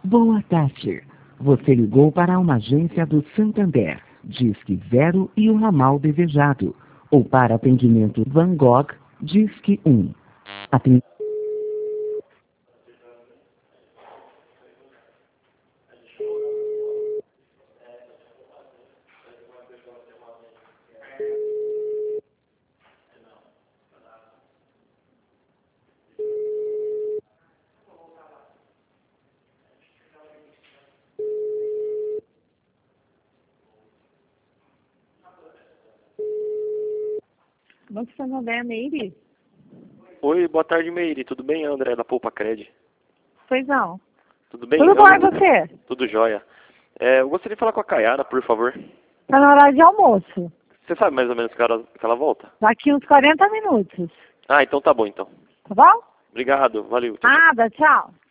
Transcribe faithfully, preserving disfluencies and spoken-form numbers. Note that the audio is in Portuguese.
Boa tarde. Você ligou para uma agência do Santander, Disque Zero e o ramal desejado. Ou para atendimento Van Gogh, Disque um. Aten- Banco Santander, Meire? Oi, boa tarde, Meire. Tudo bem, André, da Poupa Cred? Pois não. Tudo bem? Tudo Eu- bom, e você? Tudo jóia. É, eu gostaria de falar com a Caiara, por favor. Tá na hora de almoço. Você sabe mais ou menos que hora que ela volta? Daqui uns quarenta minutos. Ah, então tá bom, então. Tá bom? Obrigado, valeu. Tchau, tchau. Nada, tchau.